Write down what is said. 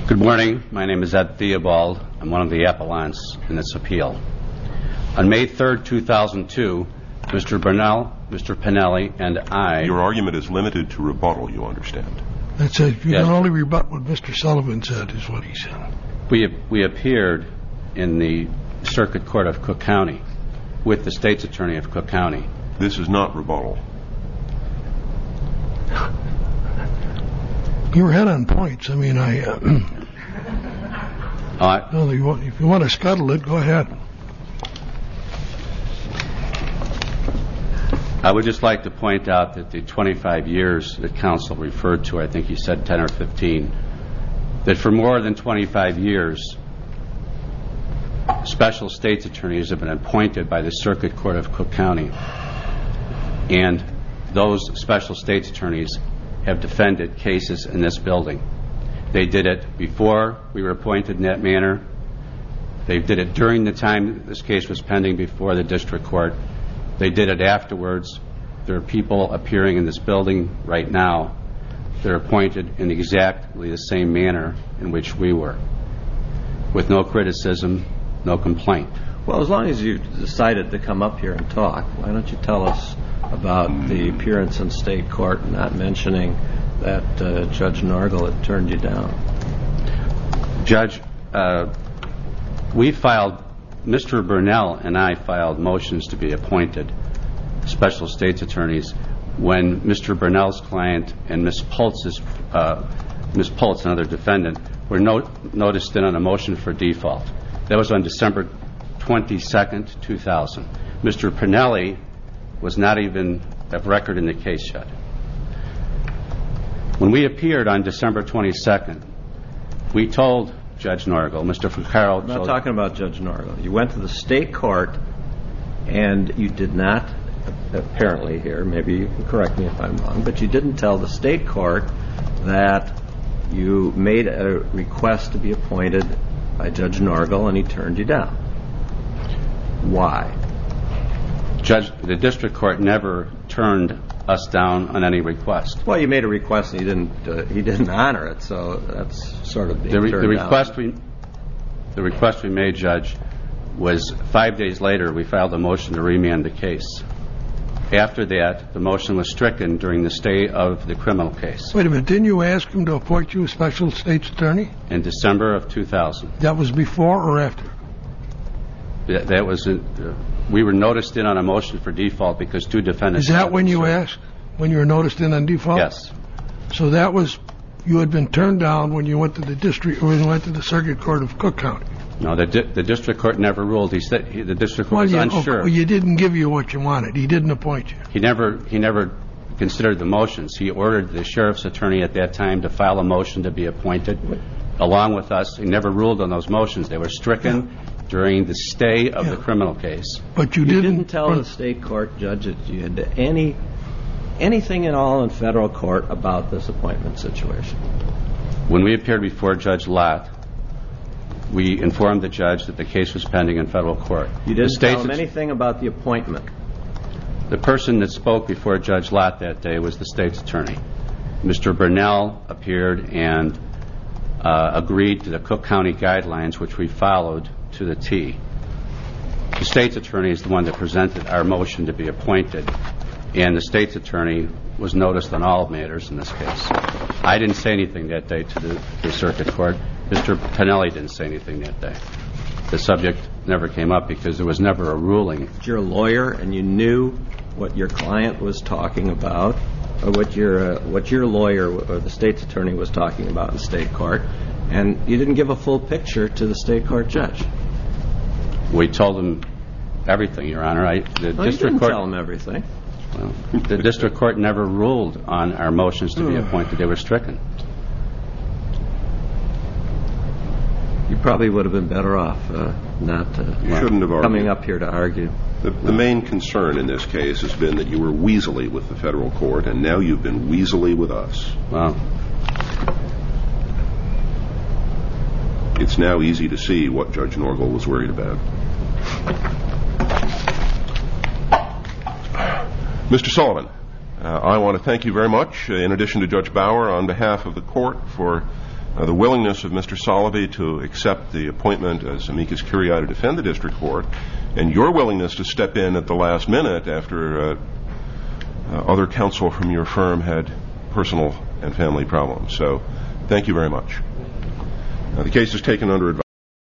Good morning. My name is Ed Theobald. I'm one of the appellants in this appeal. On May 3rd, 2002, Mr. Burnell, Mr. Pinelli, and I... Your argument is limited to rebuttal, you understand. That's it. You can only rebut what Mr. Sullivan said, is what he said. We appeared in the Circuit Court of Cook County with the State's Attorney of Cook County. This is not rebuttal. You're head on points. I mean, if you want to scuttle it, go ahead. I would just like to point out that the 25 years that counsel referred to, I think he said 10 or 15, that for more than 25 years, special state's attorneys have been appointed by the Circuit Court of Cook County, and those special state's attorneys have defended cases in this building. They did it before we were appointed in that manner. They did it during the time this case was pending before the district court. They did it afterwards. There are people appearing in this building right now that are appointed in exactly the same manner in which we were, with no criticism, no complaint. Well, as long as you decided to come up here and talk, why don't you tell us about the appearance in state court, not mentioning that Judge Nargle had turned you down? Judge, Mr. Burnell and I filed motions to be appointed special state's attorneys when Mr. Burnell's client and Ms. Pultz, another defendant, were noticed in on a motion for default. That was on December 22nd, 2000. Mr. Pinelli was not even of record in the case yet. When we appeared on December 22nd, we told Judge Nargle, Mr. Ficaro... I'm not talking about Judge Nargle. You went to the state court and you did not, apparently here, maybe you can correct me if I'm wrong, but you didn't tell the state court that you made a request to be appointed by Judge Nargle and he turned you down. Why? Judge, the district court never turned us down on any request. Well, you made a request and he didn't honor it, so that's sort of being turned down. The request we made, Judge, was 5 days later we filed a motion to remand the case. After that, the motion was stricken during the stay of the criminal case. Wait a minute, didn't you ask him to appoint you a special state's attorney? In December of 2000. That was before or after? That was... we were noticed in on a motion for default because two defendants... Is that when you asked? When you were noticed in on default? Yes. So that was... you had been turned down when you went to the district... or when you went to the Circuit Court of Cook County? No, the district court never ruled. He said the district court was unsure. Well, you didn't give you what you wanted. He didn't appoint you. He never considered the motions. He ordered the sheriff's attorney at that time to file a motion to be appointed along with us. He never ruled on those motions. They were stricken during the stay of the criminal case. But you didn't tell the state court judge that you had anything at all in federal court about this appointment situation? When we appeared before Judge Lott, we informed the judge that the case was pending in federal court. You didn't tell him anything about the appointment? The person that spoke before Judge Lott that day was the state's attorney. Mr. Burnell appeared and agreed to the Cook County guidelines, which we followed to the T. The state's attorney is the one that presented our motion to be appointed, and the state's attorney was noticed on all matters in this case. I didn't say anything that day to the circuit court. Mr. Pinelli didn't say anything that day. The subject never came up because there was never a ruling. You're a lawyer and you knew what your client was talking about, or what your lawyer or the state's attorney was talking about in state court, and you didn't give a full picture to the state court judge. We told him everything, Your Honor. You didn't tell him everything. Well, the district court never ruled on our motions to be appointed. They were stricken. You probably would have been better off not coming up here to argue. The main concern in this case has been that you were weaselly with the federal court, and now you've been weaselly with us. Wow. It's now easy to see what Judge Norgal was worried about. Mr. Sullivan, I want to thank you very much, in addition to Judge Bauer, on behalf of the court for the willingness of Mr. Solovey to accept the appointment as amicus curiae to defend the district court, and your willingness to step in at the last minute after other counsel from your firm had personal and family problems. So thank you very much. The case is taken under advice.